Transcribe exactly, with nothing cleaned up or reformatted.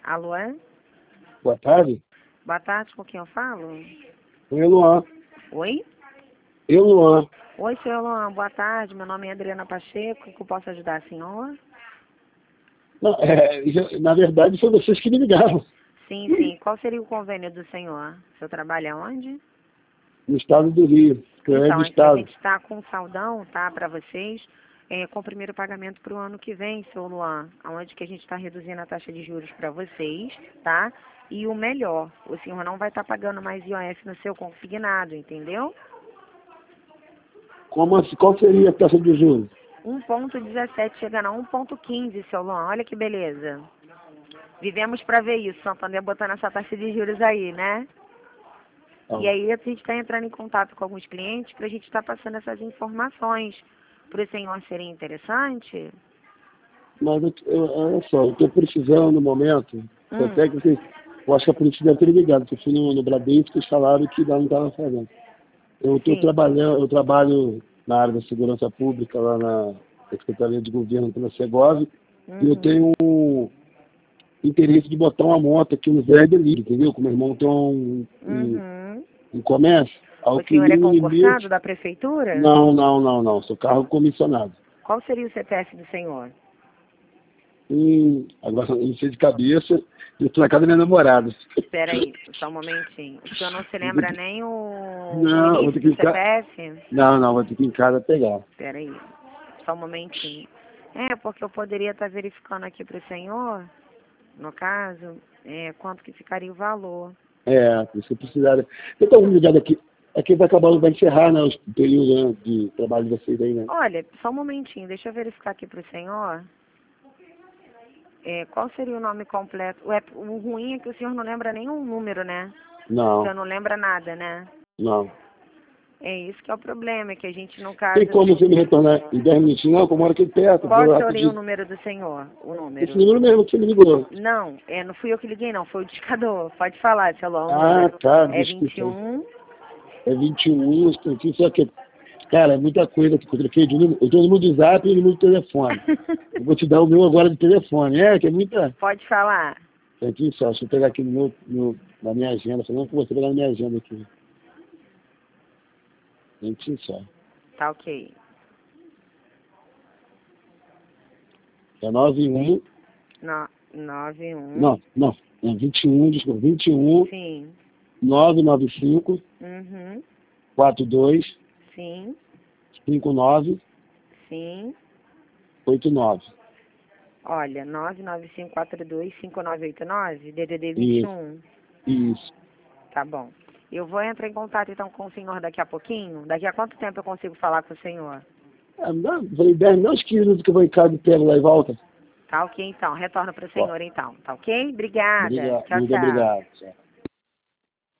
Alô, é? Boa tarde. Boa tarde, com quem eu falo? Oi, Luan. Oi? Eu, Luan. Oi, senhor Luan, boa tarde. Meu nome é Adriana Pacheco. O que eu posso ajudar a senhora? Não, é, já- na verdade, foi vocês que me ligaram. Sim, sim. Qual seria o convênio do senhor? O senhor trabalha onde? No estado do Rio. Que é Então, do é que a estado. gente está com um saldão, tá, para vocês, é, com o primeiro pagamento para o ano que vem, senhor Luan, onde que a gente está reduzindo a taxa de juros para vocês, tá? E o melhor, o senhor não vai estar pagando mais I O F no seu consignado, entendeu? Como assim? Qual seria a taxa de juros? um ponto dezessete chegando a um ponto quinze, seu Luan, olha que beleza. Vivemos para ver isso, Santander botando essa taxa de juros aí, né? Ah, E aí a gente está entrando em contato com alguns clientes para a gente estar passando essas informações. Para o senhor seria interessante? Mas, eu, eu- olha só, eu estou precisando no momento, Hum, até que vocês, eu acho que a polícia deve ter ligado, porque eu fui no, no Bradesco e eles falaram que lá não estava fazendo. Eu estou sim. trabalhando, eu trabalho na área da segurança pública, lá na Secretaria de Governo pela Segov, e eu Uhum, tenho um interesse de botar uma moto aqui no Zé Delírio, entendeu? Como meu irmão tem um, um, uhum. um comércio, O senhor é alquilinho concursado limite. da prefeitura? Não, não, não, não. Sou carro comissionado. Qual seria o C P F do senhor? Hum, agora não sei de cabeça. Eu estou na casa da minha namorada. Espera aí, só um momentinho. O senhor não se lembra nem o, o Não, vou ter início que ir do em casa. C P F? Não, não, vou ter que ir em casa pegar. Espera aí, só um momentinho. É, porque eu poderia estar verificando aqui para o senhor, no caso, é, quanto que ficaria o valor. É, por isso que eu precisaria. Eu estou ligado aqui. Aqui vai acabar, vai encerrar, né, o período, né, de trabalho de vocês aí, né? Olha, só um momentinho, deixa eu verificar aqui para o senhor. É, qual seria o nome completo? O, é- o ruim é que o senhor não lembra nenhum número, né? O Não, senhor não lembra nada, né? não. É isso que é o problema, é que a gente, no caso, Tem como assim, você me retornar em dez minutinhos? Não, que eu moro aqui perto, qual vou seria o rapidinho. número do senhor? O Esse número? número mesmo que você me ligou. Não, é, não fui eu que liguei, não, foi o discador. Pode falar, celular, o Ah, número. tá, É desculpa. vinte e um. É vinte e um, instantinho, só que, cara, é muita coisa que eu troquei de número. Eu tô no número do zap e no número do telefone. Eu vou te dar o meu agora de telefone. É, que é muita. Pode falar. Instantinho só, deixa eu pegar aqui no meu, no, na minha agenda, falando com você, pegar na minha agenda aqui. Instantinho só. Tá ok. É nove um. No, nove um. Não, não. É vinte e um, desculpa, vinte e um, Sim. nove nove cinco, Uhum. quatro dois, Sim. cinco nove, Sim. oito nove. Olha, nove nove cinco quatro dois cinco nove oito nove, D D D vinte e Isso, um. isso. Tá bom. Eu vou entrar em contato então com o senhor daqui a pouquinho. Daqui a quanto tempo eu consigo falar com o senhor? É, não, falei dez, não, uns quinze minutos que eu vou em casa e pego lá e volta. Tá ok então. Retorno para o Ó, senhor então. Tá ok? Obrigada. obrigado, Tchau, muito tchau. obrigado. Tchau.